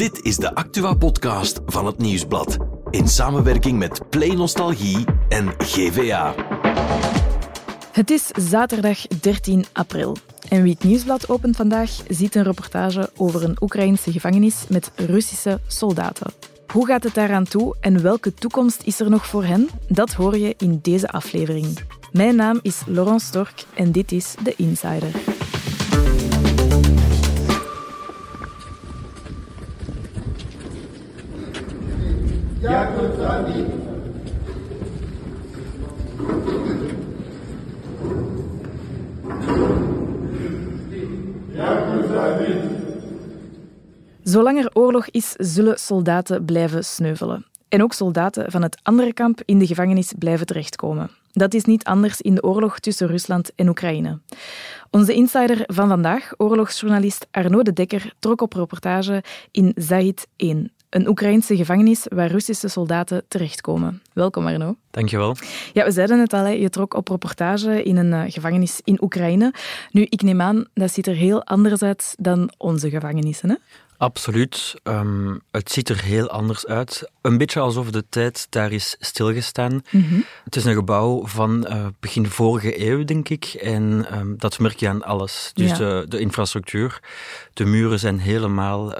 Dit is de Actua-podcast van het Nieuwsblad. In samenwerking met Play Nostalgie en GVA. Het is zaterdag 13 april. En wie het Nieuwsblad opent vandaag, ziet een reportage over een Oekraïnse gevangenis met Russische soldaten. Hoe gaat het daaraan toe en welke toekomst is er nog voor hen? Dat hoor je in deze aflevering. Mijn naam is Laurence Stork en dit is The Insider. Zolang er oorlog is, zullen soldaten blijven sneuvelen. En ook soldaten van het andere kamp in de gevangenis blijven terechtkomen. Dat is niet anders in de oorlog tussen Rusland en Oekraïne. Onze insider van vandaag, oorlogsjournalist Arnaud de Dekker, trok op reportage in Zahid 1. Een Oekraïnse gevangenis waar Russische soldaten terechtkomen. Welkom Arnaud. Dankjewel. Ja, we zeiden het al, je trok op reportage in een gevangenis in Oekraïne. Nu, ik neem aan, dat ziet er heel anders uit dan onze gevangenissen, hè? Absoluut. Het ziet er heel anders uit. Een beetje alsof de tijd daar is stilgestaan. Mm-hmm. Het is een gebouw van begin vorige eeuw, denk ik. En dat merk je aan alles. Dus ja. de infrastructuur, de muren zijn helemaal...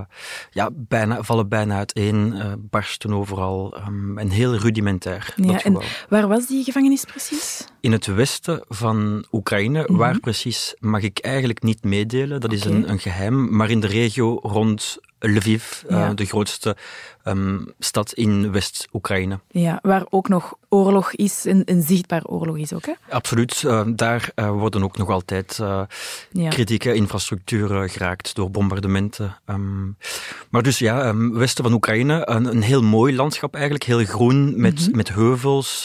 vallen bijna uiteen, barsten overal. En heel rudimentair, ja, dat gebouw. En waar was die gevangenis precies? In het westen van Oekraïne. Mm-hmm. Waar precies mag ik eigenlijk niet meedelen. Dat is een geheim. Maar in de regio rond Lviv, de grootste stad in West-Oekraïne. Ja, waar ook nog oorlog is, een zichtbaar oorlog is ook, hè? Absoluut. Daar worden ook nog altijd kritieke infrastructuur geraakt door bombardementen. Maar dus westen van Oekraïne, een heel mooi landschap eigenlijk, heel groen, met heuvels,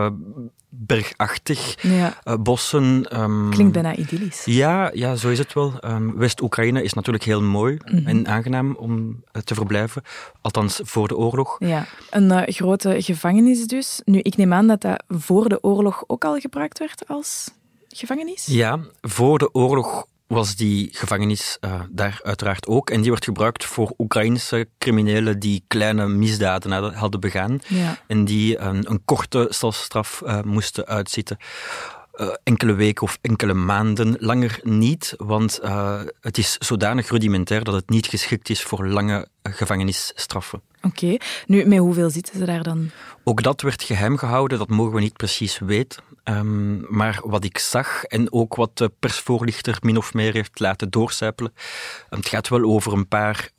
bergachtig, bossen. Klinkt bijna idyllisch. Ja, zo is het wel. West-Oekraïne is natuurlijk heel mooi en aangenaam om te verblijven. Althans, voor de oorlog. Ja, een grote gevangenis dus. Nu, ik neem aan dat dat voor de oorlog ook al gebruikt werd als gevangenis? Ja, voor de oorlog was die gevangenis daar uiteraard ook. En die werd gebruikt voor Oekraïnse criminelen die kleine misdaden hadden begaan. Ja. En die een korte celstraf moesten uitzitten. Enkele weken of enkele maanden, langer niet, want het is zodanig rudimentair dat het niet geschikt is voor lange gevangenisstraffen. Oké. Nu, met hoeveel zitten ze daar dan? Ook dat werd geheim gehouden, dat mogen we niet precies weten. Maar wat ik zag, en ook wat de persvoorlichter min of meer heeft laten doorcijpelen, het gaat wel over een paar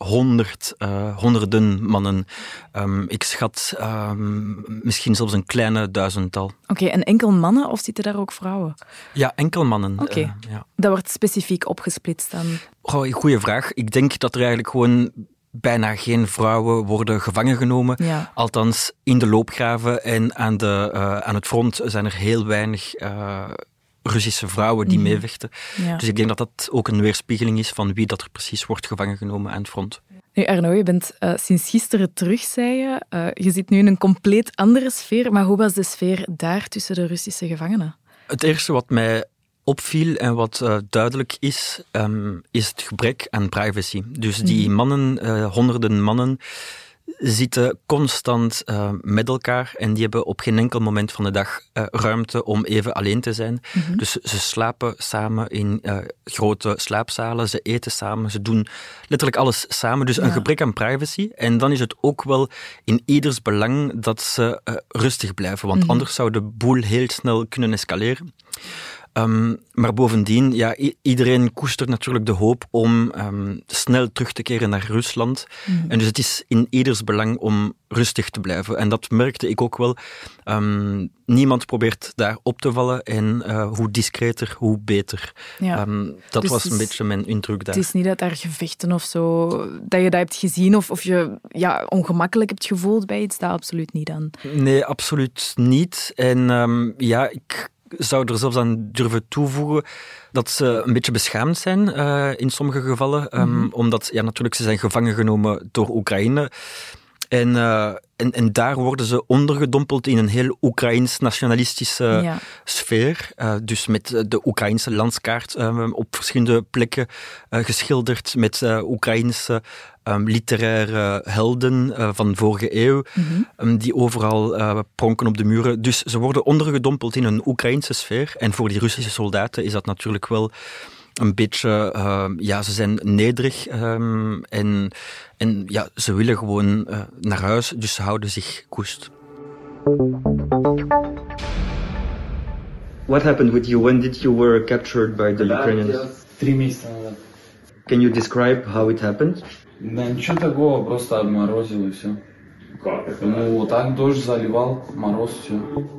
honderden mannen. Ik schat misschien zelfs een kleine 1000-tal. Oké, en enkel mannen of zitten daar ook vrouwen? Ja, enkel mannen. Oké. Dat wordt specifiek opgesplitst dan? Goeie vraag. Ik denk dat er eigenlijk gewoon bijna geen vrouwen worden gevangen genomen. Ja. Althans, in de loopgraven en aan het front zijn er heel weinig Russische vrouwen die meevechten. Ja. Dus ik denk dat dat ook een weerspiegeling is van wie dat er precies wordt gevangen genomen aan het front. Nu Arnaud, je bent sinds gisteren terug, zei je. Je zit nu in een compleet andere sfeer. Maar hoe was de sfeer daar tussen de Russische gevangenen? Het eerste wat mij opviel en wat duidelijk is het gebrek aan privacy. Dus die mannen, honderden mannen, zitten constant met elkaar en die hebben op geen enkel moment van de dag ruimte om even alleen te zijn. Mm-hmm. Dus ze slapen samen in grote slaapzalen, ze eten samen, ze doen letterlijk alles samen. Dus een gebrek aan privacy. En dan is het ook wel in ieders belang dat ze rustig blijven, want anders zou de boel heel snel kunnen escaleren. Maar bovendien, iedereen koestert natuurlijk de hoop om snel terug te keren naar Rusland. Mm. En dus het is in ieders belang om rustig te blijven. En dat merkte ik ook wel. Niemand probeert daar op te vallen en hoe discreter, hoe beter. Ja. Dat dus was een beetje mijn indruk daar. Het is niet dat daar gevechten of zo, dat je dat hebt gezien of je ongemakkelijk hebt gevoeld bij iets, dat absoluut niet dan. Nee, absoluut niet. En ik zou er zelfs aan durven toevoegen dat ze een beetje beschaamd zijn in sommige gevallen. Omdat natuurlijk ze zijn gevangen genomen door Oekraïne. En daar worden ze ondergedompeld in een heel Oekraïns-nationalistische sfeer. Dus met de Oekraïnse landskaart op verschillende plekken geschilderd met Oekraïnse literaire helden van vorige eeuw, die overal pronken op de muren. Dus ze worden ondergedompeld in een Oekraïnse sfeer. En voor die Russische soldaten is dat natuurlijk wel een beetje, ze zijn nederig en ze willen gewoon naar huis, dus ze houden zich koest. What happened with you? When did you were captured by the Ukrainians? 3 месяца назад. Can you describe how it happened? Да ничего такого, просто обморозил и все. Ну, вот так дождь заливал, мороз, все.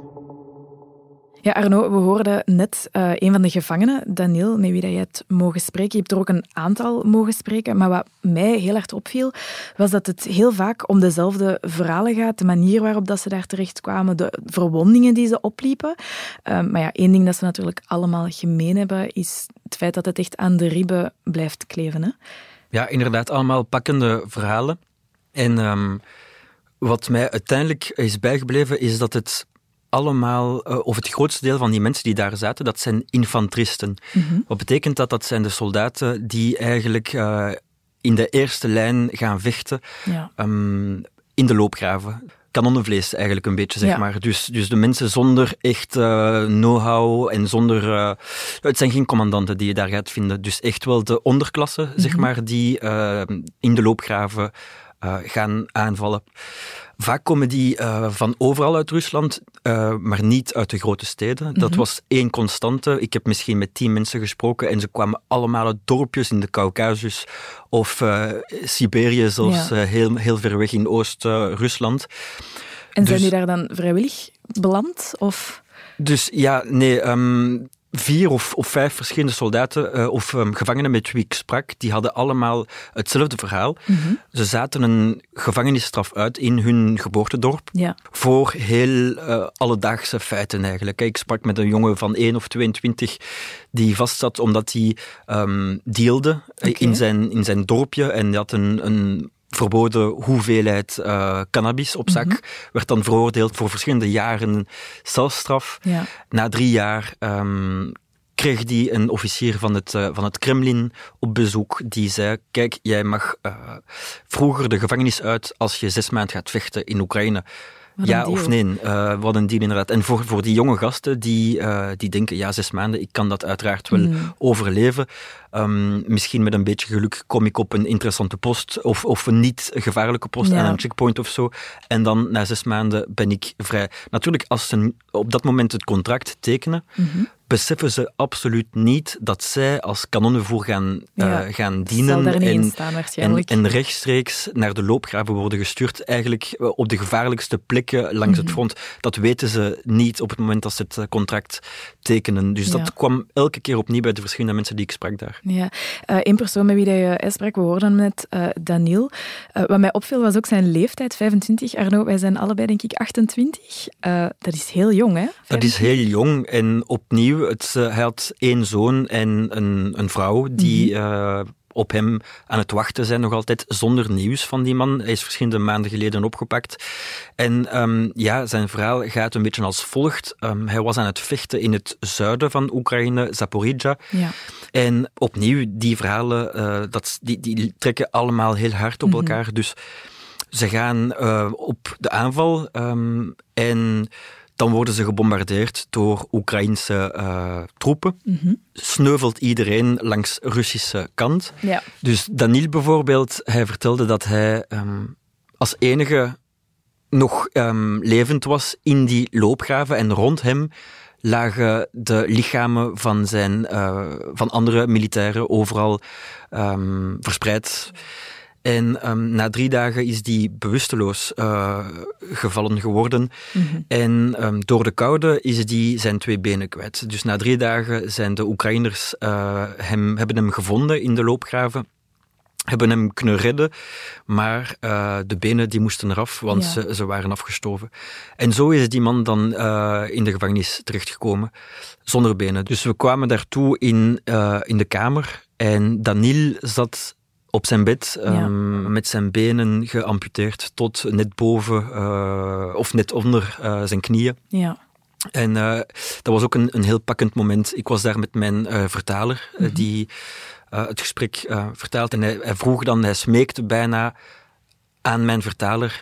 Ja, Arno, we hoorden net een van de gevangenen, Daniel, met wie dat je hebt mogen spreken. Je hebt er ook een aantal mogen spreken. Maar wat mij heel hard opviel, was dat het heel vaak om dezelfde verhalen gaat. De manier waarop dat ze daar terechtkwamen, de verwondingen die ze opliepen. Maar ja, één ding dat ze natuurlijk allemaal gemeen hebben, is het feit dat het echt aan de ribben blijft kleven. Hè? Ja, inderdaad, allemaal pakkende verhalen. En wat mij uiteindelijk is bijgebleven, is dat het allemaal, of het grootste deel van die mensen die daar zaten, dat zijn infanteristen. Wat betekent dat? Dat zijn de soldaten die eigenlijk in de eerste lijn gaan vechten in de loopgraven. Kanonnenvlees eigenlijk een beetje, zeg maar. Dus de mensen zonder echt know-how en zonder... het zijn geen commandanten die je daar gaat vinden. Dus echt wel de onderklasse, zeg maar, die in de loopgraven gaan aanvallen. Vaak komen die van overal uit Rusland, maar niet uit de grote steden. Dat was één constante. Ik heb misschien met 10 mensen gesproken en ze kwamen allemaal uit dorpjes in de Caucasus of Siberië, zelfs heel, heel ver weg in Oost-Rusland. En zijn die daar dan vrijwillig beland? Of? Dus ja, nee... 4 of 5 verschillende soldaten of gevangenen met wie ik sprak, die hadden allemaal hetzelfde verhaal. Ze zaten een gevangenisstraf uit in hun geboortedorp voor heel alledaagse feiten eigenlijk. Ik sprak met een jongen van 1 of 22 die vastzat omdat hij dealde in zijn dorpje en die had een verboden hoeveelheid cannabis op zak, werd dan veroordeeld voor verschillende jaren celstraf. Ja. Na 3 jaar kreeg hij een officier van het Kremlin op bezoek die zei, kijk, jij mag vroeger de gevangenis uit als je 6 maanden gaat vechten in Oekraïne. Ja of nee, wat een deal inderdaad. En voor die jonge gasten die denken, 6 maanden, ik kan dat uiteraard wel overleven. Misschien met een beetje geluk kom ik op een interessante post of een niet gevaarlijke post aan een checkpoint of zo. En dan na 6 maanden ben ik vrij. Natuurlijk, als ze op dat moment het contract tekenen, beseffen ze absoluut niet dat zij als kanonnenvoer gaan dienen en rechtstreeks naar de loopgraven worden gestuurd, eigenlijk op de gevaarlijkste plekken langs het front. Dat weten ze niet op het moment dat ze het contract tekenen. Dus dat kwam elke keer opnieuw bij de verschillende mensen die ik sprak daar. Ja, één persoon met wie je sprak, we hoorden net Daniel. Wat mij opviel was ook zijn leeftijd, 25. Arno, wij zijn allebei denk ik 28. Dat is heel jong, hè? 25? Dat is heel jong en opnieuw, hij had 1 zoon en een vrouw die op hem aan het wachten zijn, nog altijd zonder nieuws van die man. Hij is verschillende maanden geleden opgepakt. En zijn verhaal gaat een beetje als volgt. Hij was aan het vechten in het zuiden van Oekraïne, Zaporizhzhia. Ja. En opnieuw, die verhalen, die trekken allemaal heel hard op elkaar. Dus ze gaan op de aanval en dan worden ze gebombardeerd door Oekraïnse troepen. Sneuvelt iedereen langs Russische kant. Ja. Dus Daniel bijvoorbeeld, hij vertelde dat hij als enige nog levend was in die loopgraven en rond hem lagen de lichamen van andere militairen overal verspreid. En na 3 dagen is die bewusteloos gevallen geworden. En door de koude is die zijn 2 benen kwijt. Dus na 3 dagen zijn de Oekraïners hebben hem gevonden in de loopgraven. Hebben hem kunnen redden, maar de benen die moesten eraf, want ze waren afgestoven. En zo is die man dan in de gevangenis terechtgekomen, zonder benen. Dus we kwamen daartoe in de kamer en Daniel zat op zijn bed, met zijn benen geamputeerd tot net boven of net onder zijn knieën. Ja. En dat was ook een heel pakkend moment. Ik was daar met mijn vertaler, die het gesprek vertaalt. En hij vroeg dan, hij smeekte bijna aan mijn vertaler.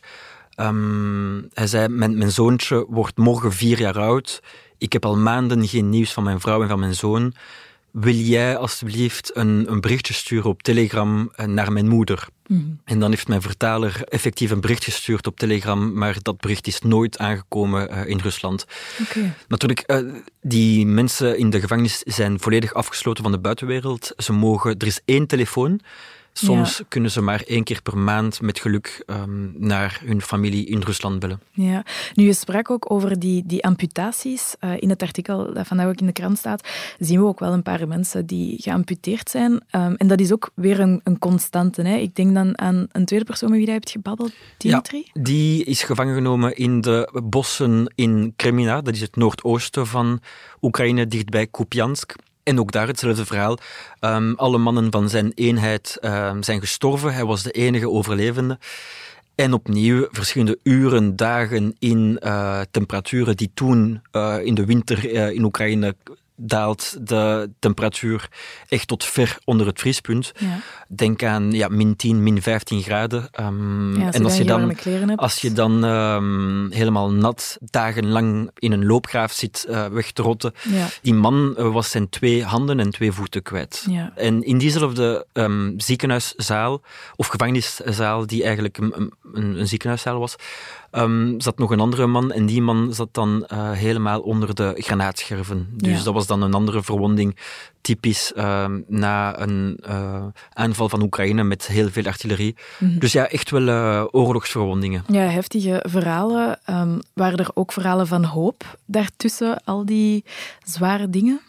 Hij zei, mijn zoontje wordt morgen 4 jaar oud. Ik heb al maanden geen nieuws van mijn vrouw en van mijn zoon. Wil jij alsjeblieft een berichtje sturen op Telegram naar mijn moeder? En dan heeft mijn vertaler effectief een bericht gestuurd op Telegram, maar dat bericht is nooit aangekomen in Rusland. Okay. Natuurlijk, die mensen in de gevangenis zijn volledig afgesloten van de buitenwereld. Er is 1 telefoon. Soms kunnen ze maar 1 keer per maand met geluk naar hun familie in Rusland bellen. Ja. Nu, je sprak ook over die amputaties. In het artikel dat vandaag ook in de krant staat, zien we ook wel een paar mensen die geamputeerd zijn. En dat is ook weer een constante. Hè? Ik denk dan aan een tweede persoon met wie jij hebt gebabbeld, Dimitri. Ja, die is gevangen genomen in de bossen in Kremina. Dat is het noordoosten van Oekraïne, dichtbij Kupiansk. En ook daar hetzelfde verhaal. Alle mannen van zijn eenheid zijn gestorven. Hij was de enige overlevende. En opnieuw verschillende uren, dagen in temperaturen die toen in de winter in Oekraïne daalt de temperatuur echt tot ver onder het vriespunt. Ja. Denk aan min 10, min 15 graden. En als je dan helemaal nat dagenlang in een loopgraaf zit weg te rotten, die man was zijn 2 handen en 2 voeten kwijt. Ja. En in diezelfde ziekenhuiszaal, of gevangeniszaal, die eigenlijk een ziekenhuiszaal was, zat nog een andere man en die man zat dan helemaal onder de granaatscherven. Dus dat was dan een andere verwonding, typisch na een aanval van Oekraïne met heel veel artillerie. Dus ja, echt wel oorlogsverwondingen. Ja, heftige verhalen. Waren er ook verhalen van hoop daartussen, al die zware dingen?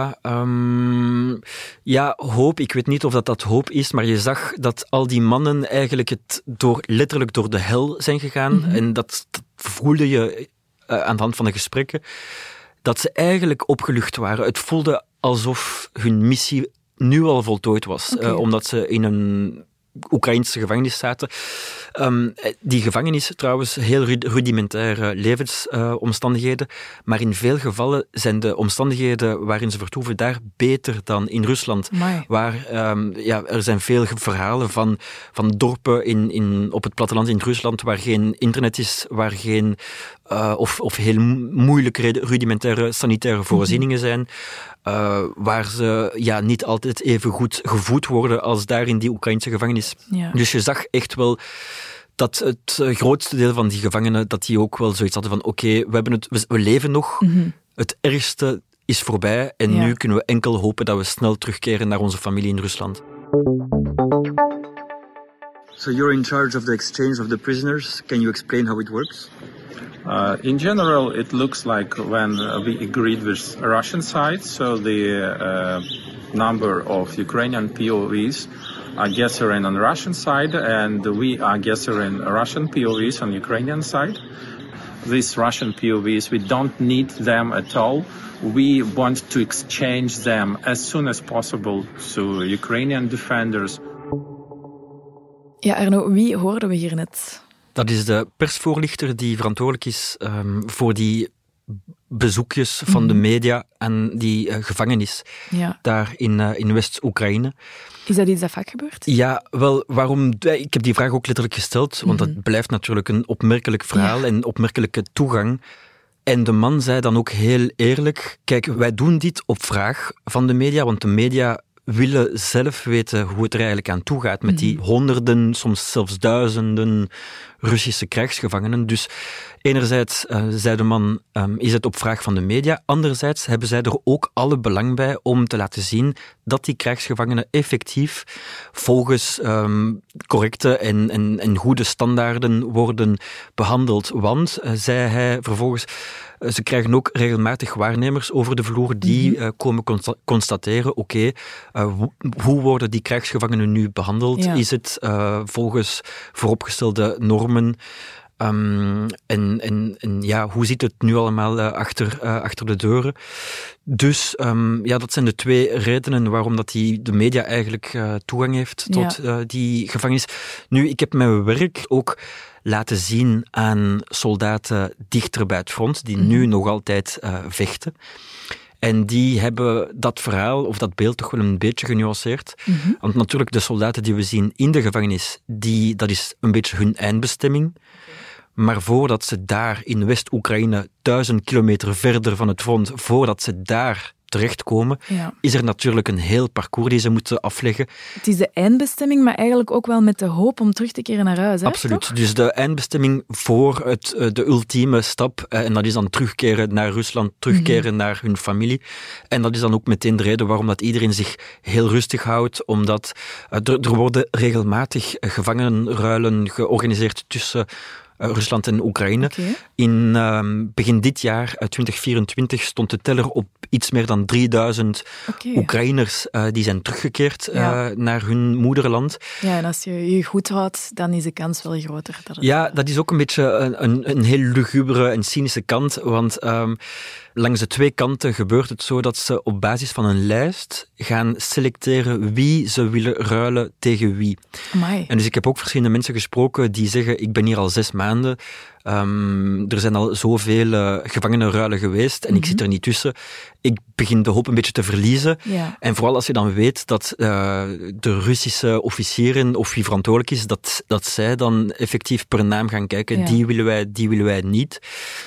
Ja, hoop. Ik weet niet of dat hoop is, maar je zag dat al die mannen eigenlijk letterlijk door de hel zijn gegaan. En dat voelde je aan de hand van de gesprekken, dat ze eigenlijk opgelucht waren. Het voelde alsof hun missie nu al voltooid was, omdat ze in een Oekraïnse gevangenis zaten. Die gevangenis trouwens, heel rudimentaire levensomstandigheden, maar in veel gevallen zijn de omstandigheden waarin ze vertoeven daar beter dan in Rusland. Waar, er zijn veel verhalen van dorpen op het platteland in Rusland waar geen internet is, waar geen of heel moeilijke rudimentaire sanitaire voorzieningen zijn, waar ze niet altijd even goed gevoed worden als daar in die Oekraïnse gevangenis. Ja. Dus je zag echt wel dat het grootste deel van die gevangenen, dat die ook wel zoiets hadden van we leven nog, het ergste is voorbij en nu kunnen we enkel hopen dat we snel terugkeren naar onze familie in Rusland. So you're in charge of the exchange of the prisoners. Can you explain how it works? In general, it looks like when we agreed with Russian side, so the number of Ukrainian POVs are gathering on the Russian side, and we are gathering Russian POVs on Ukrainian side. These Russian POVs, we don't need them at all. We want to exchange them as soon as possible to Ukrainian defenders. Ja, Arno, wie hoorden we hier net? Dat is de persvoorlichter die verantwoordelijk is voor die bezoekjes van de media aan die gevangenis daar in West-Oekraïne. Is dat iets dat vaak gebeurt? Ja, wel, waarom? Ik heb die vraag ook letterlijk gesteld, want dat blijft natuurlijk een opmerkelijk verhaal en opmerkelijke toegang. En de man zei dan ook heel eerlijk, kijk, wij doen dit op vraag van de media, want de media willen zelf weten hoe het er eigenlijk aan toe gaat met die honderden, soms zelfs duizenden Russische krijgsgevangenen. Dus enerzijds, zei de man, is het op vraag van de media. Anderzijds hebben zij er ook alle belang bij om te laten zien dat die krijgsgevangenen effectief volgens correcte en goede standaarden worden behandeld. Want, zei hij vervolgens, ze krijgen ook regelmatig waarnemers over de vloer die komen constateren, hoe worden die krijgsgevangenen nu behandeld? Ja. Is het volgens vooropgestelde normen? En hoe zit het nu allemaal achter de deuren? Dus dat zijn de 2 redenen waarom dat de media eigenlijk toegang heeft tot die gevangenis. Nu, ik heb mijn werk ook laten zien aan soldaten dichter bij het front, die nu nog altijd vechten. En die hebben dat verhaal, of dat beeld, toch wel een beetje genuanceerd. Want natuurlijk, de soldaten die we zien in de gevangenis, dat is een beetje hun eindbestemming. Maar voordat ze daar in West-Oekraïne, 1000 kilometer verder van het front, voordat ze daar terechtkomen, is er natuurlijk een heel parcours die ze moeten afleggen. Het is de eindbestemming, maar eigenlijk ook wel met de hoop om terug te keren naar huis. Hè? Absoluut. Toch? Dus de eindbestemming voor de ultieme stap, en dat is dan terugkeren naar Rusland, terugkeren naar hun familie. En dat is dan ook meteen de reden waarom dat iedereen zich heel rustig houdt, omdat er worden regelmatig gevangenenruilen georganiseerd tussen Rusland en Oekraïne. Okay. In begin dit jaar, 2024, stond de teller op iets meer dan 3000 Oekraïners die zijn teruggekeerd naar hun moederland. Ja, en als je je goed houdt, dan is de kans wel groter. Dat is ook een beetje een heel lugubere en cynische kant, want langs de 2 kanten gebeurt het zo dat ze op basis van een lijst gaan selecteren wie ze willen ruilen tegen wie. Amai. En dus ik heb ook verschillende mensen gesproken die zeggen, ik ben hier al 6 maanden, er zijn al zoveel gevangenenruilen geweest en ik zit er niet tussen. Ik begin de hoop een beetje te verliezen. Ja. En vooral als je dan weet dat de Russische officieren, of wie verantwoordelijk is, dat zij dan effectief per naam gaan kijken, die willen wij niet.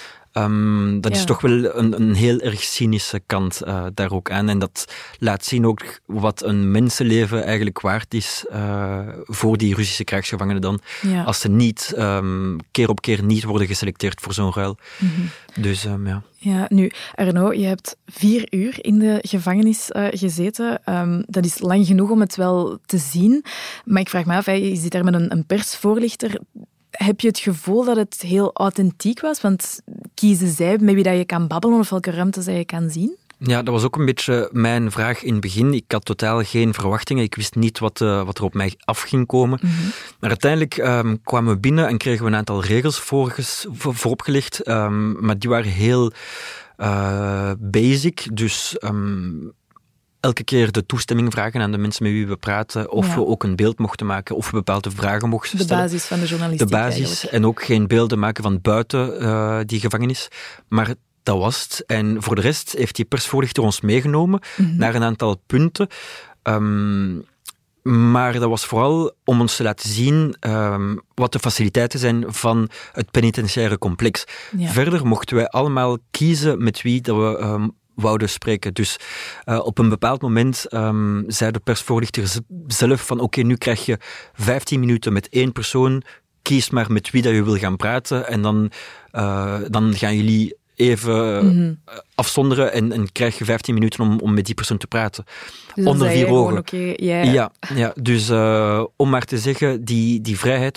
Dat is toch wel een heel erg cynische kant daar ook aan. En dat laat zien ook wat een mensenleven eigenlijk waard is voor die Russische krijgsgevangenen dan. Ja. Als ze niet, keer op keer niet worden geselecteerd voor zo'n ruil. Dus Ja, nu, Arnaud, je hebt 4 uur in de gevangenis gezeten. Dat is lang genoeg om het wel te zien. Maar ik vraag me af, je zit daar met een persvoorlichter. Heb je het gevoel dat het heel authentiek was? Want kiezen zij met wie dat je kan babbelen of welke ruimte zij je kan zien? Ja, dat was ook een beetje mijn vraag in het begin. Ik had totaal geen verwachtingen. Ik wist niet wat er op mij af ging komen. Maar uiteindelijk kwamen we binnen en kregen we een aantal regels vooropgelegd. Maar die waren heel basic. Dus elke keer de toestemming vragen aan de mensen met wie we praten, of we ook een beeld mochten maken, of we bepaalde vragen mochten stellen. De basis van de journalistiek. De basis, eigenlijk. En ook geen beelden maken van buiten die gevangenis. Maar dat was het. En voor de rest heeft die persvoorlichter ons meegenomen naar een aantal punten. Maar dat was vooral om ons te laten zien wat de faciliteiten zijn van het penitentiaire complex. Ja. Verder mochten wij allemaal kiezen met wie dat we wouden spreken. Dus op een bepaald moment zei de persvoorlichter zelf van oké, nu krijg je 15 minuten met 1 persoon, kies maar met wie dat je wil gaan praten en dan gaan jullie even afzonderen en krijg je 15 minuten om met die persoon te praten. Dus onder 4 ogen. Ja, dus om maar te zeggen, die vrijheid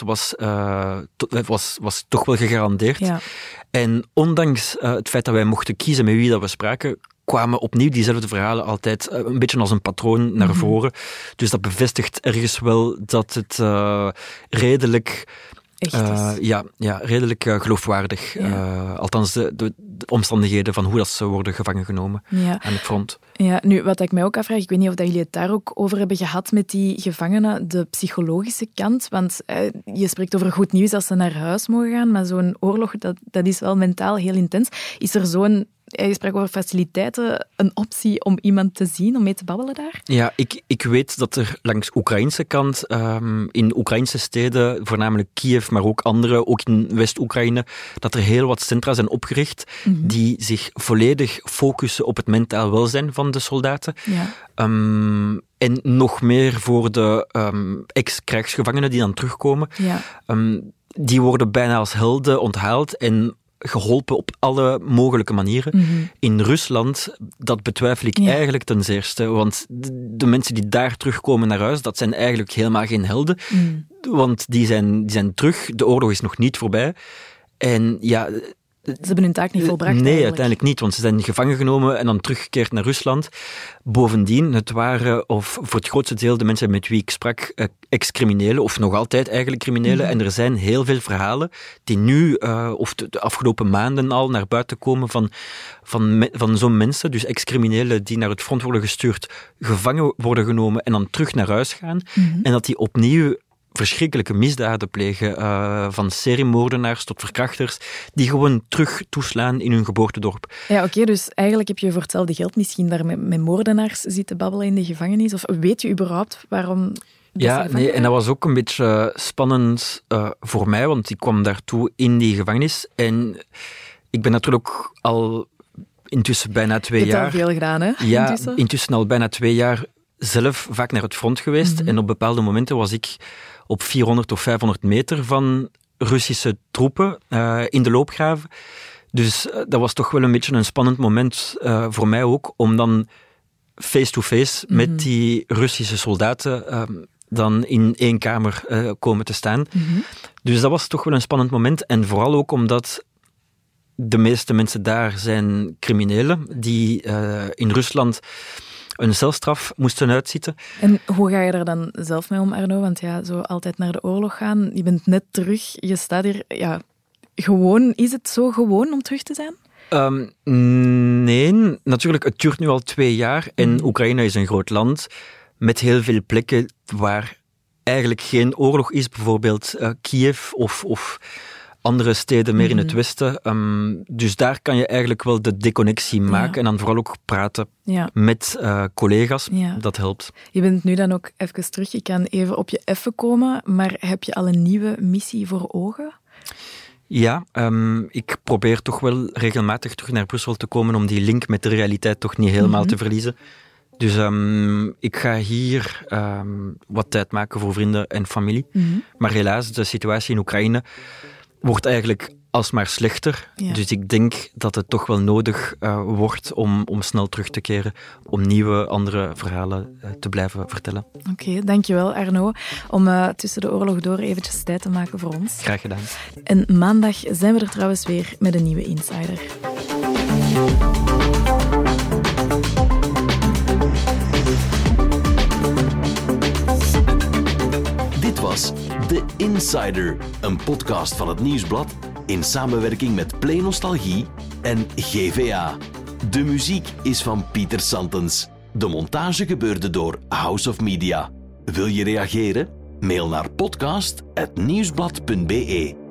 was toch wel gegarandeerd. Ja. En ondanks het feit dat wij mochten kiezen met wie dat we spraken, kwamen opnieuw diezelfde verhalen altijd een beetje als een patroon naar voren. Dus dat bevestigt ergens wel dat het redelijk redelijk geloofwaardig. Ja. Althans, de omstandigheden van hoe dat ze worden gevangen genomen aan het front. Ja, nu, wat ik mij ook afvraag, ik weet niet of jullie het daar ook over hebben gehad met die gevangenen, de psychologische kant. Want je spreekt over goed nieuws als ze naar huis mogen gaan, maar zo'n oorlog, dat is wel mentaal heel intens. Is er je sprak over faciliteiten, een optie om iemand te zien, om mee te babbelen daar? Ja, ik weet dat er langs Oekraïnse kant, in Oekraïnse steden, voornamelijk Kiev, maar ook andere, ook in West-Oekraïne, dat er heel wat centra zijn opgericht die zich volledig focussen op het mentaal welzijn van de soldaten. Ja. En nog meer voor de ex-krijgsgevangenen die dan terugkomen. Ja. Die worden bijna als helden onthaald en geholpen op alle mogelijke manieren. In Rusland, dat betwijfel ik eigenlijk ten zeerste, want de mensen die daar terugkomen naar huis, dat zijn eigenlijk helemaal geen helden, want die zijn terug, de oorlog is nog niet voorbij. En ja, Ze hebben hun taak niet volbracht Nee, eigenlijk. uiteindelijk niet, want ze zijn gevangen genomen en dan teruggekeerd naar Rusland. Bovendien, het waren, of voor het grootste deel, de mensen met wie ik sprak, ex-criminelen, of nog altijd eigenlijk criminelen. En er zijn heel veel verhalen die nu, of de afgelopen maanden al, naar buiten komen van zo'n mensen, dus ex-criminelen die naar het front worden gestuurd, gevangen worden genomen en dan terug naar huis gaan. En dat die opnieuw verschrikkelijke misdaden plegen, van seriemoordenaars tot verkrachters, die gewoon terug toeslaan in hun geboortedorp. Ja, oké, dus eigenlijk heb je voor hetzelfde geld misschien daar met moordenaars zitten babbelen in de gevangenis. Of weet je überhaupt waarom... Ja, nee, en dat was ook een beetje spannend voor mij, want ik kwam daartoe in die gevangenis. En ik ben natuurlijk al intussen bijna 2 jaar... Je hebt al veel gedaan, hè? Ja, intussen al bijna 2 jaar zelf vaak naar het front geweest. En op bepaalde momenten was ik op 400 of 500 meter van Russische troepen in de loopgraven. Dus dat was toch wel een beetje een spannend moment voor mij ook, om dan face-to-face met die Russische soldaten dan in één kamer komen te staan. Dus dat was toch wel een spannend moment. En vooral ook omdat de meeste mensen daar zijn criminelen die in Rusland een celstraf moesten uitzitten. En hoe ga je er dan zelf mee om, Arno? Want ja, zo altijd naar de oorlog gaan. Je bent net terug, je staat hier... Ja, gewoon, is het zo gewoon om terug te zijn? Nee, natuurlijk, het duurt nu al 2 jaar en Oekraïne is een groot land met heel veel plekken waar eigenlijk geen oorlog is, bijvoorbeeld Kiev of andere steden meer in het westen. Dus daar kan je eigenlijk wel de deconnectie maken en dan vooral ook praten met collega's. Ja. Dat helpt. Je bent nu dan ook even terug. Ik kan even op je effen komen, maar heb je al een nieuwe missie voor ogen? Ja, ik probeer toch wel regelmatig terug naar Brussel te komen om die link met de realiteit toch niet helemaal te verliezen. Dus ik ga hier wat tijd maken voor vrienden en familie. Maar helaas, de situatie in Oekraïne wordt eigenlijk alsmaar slechter. Ja. Dus ik denk dat het toch wel nodig wordt om snel terug te keren, om nieuwe, andere verhalen te blijven vertellen. Oké, dankjewel Arno, om tussen de oorlog door eventjes tijd te maken voor ons. Graag gedaan. En maandag zijn we er trouwens weer met een nieuwe Insider. Dit was The Insider, een podcast van het Nieuwsblad in samenwerking met Play Nostalgie en GVA. De muziek is van Pieter Santens. De montage gebeurde door House of Media. Wil je reageren? Mail naar podcast@nieuwsblad.be.